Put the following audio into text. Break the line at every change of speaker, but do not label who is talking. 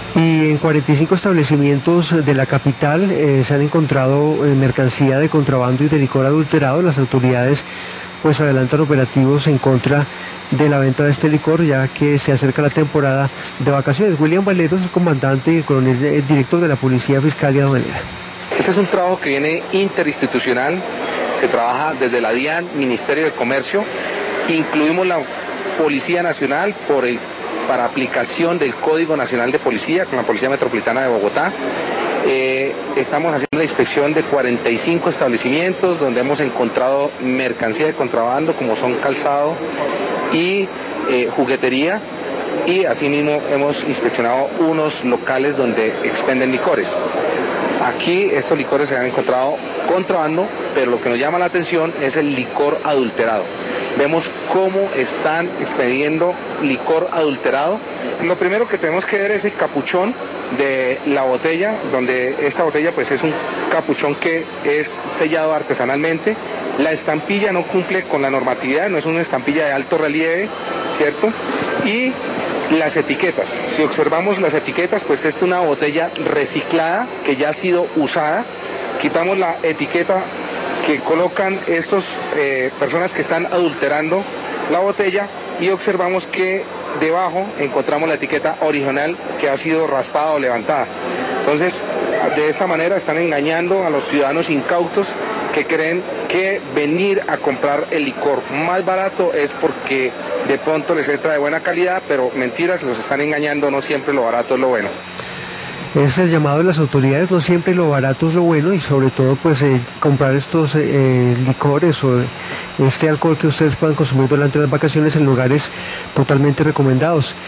Y en 45 establecimientos de la capital se han encontrado mercancía de contrabando y de licor adulterado. Las autoridades pues adelantan operativos en contra de la venta de este licor, ya que se acerca la temporada de vacaciones. William Valeros, el comandante y el coronel director de la Policía Fiscal de Aduanera.
Este es un trabajo que viene interinstitucional, se trabaja desde la DIAN, Ministerio de Comercio, incluimos la Policía Nacional para aplicación del Código Nacional de Policía con la Policía Metropolitana de Bogotá. Estamos haciendo la inspección de 45 establecimientos donde hemos encontrado mercancía de contrabando como son calzado y juguetería, y asimismo hemos inspeccionado unos locales donde expenden licores. Aquí estos licores se han encontrado contrabando, pero lo que nos llama la atención es el licor adulterado. Vemos cómo están expediendo licor adulterado. Lo primero que tenemos que ver es el capuchón de la botella, donde esta botella pues es un capuchón que es sellado artesanalmente. La estampilla no cumple con la normatividad, no es una estampilla de alto relieve, ¿cierto? Y las etiquetas, si observamos las etiquetas, pues esta es una botella reciclada que ya ha sido usada. Quitamos la etiqueta que colocan estos personas que están adulterando la botella y observamos que debajo encontramos la etiqueta original que ha sido raspada o levantada. Entonces, de esta manera están engañando a los ciudadanos incautos que creen que venir a comprar el licor más barato es porque de pronto les entra de buena calidad, pero mentiras, los están engañando, no siempre lo barato es lo bueno.
Es el llamado de las autoridades, no siempre lo barato es lo bueno, y sobre todo pues comprar estos licores o este alcohol que ustedes puedan consumir durante las vacaciones en lugares totalmente recomendados.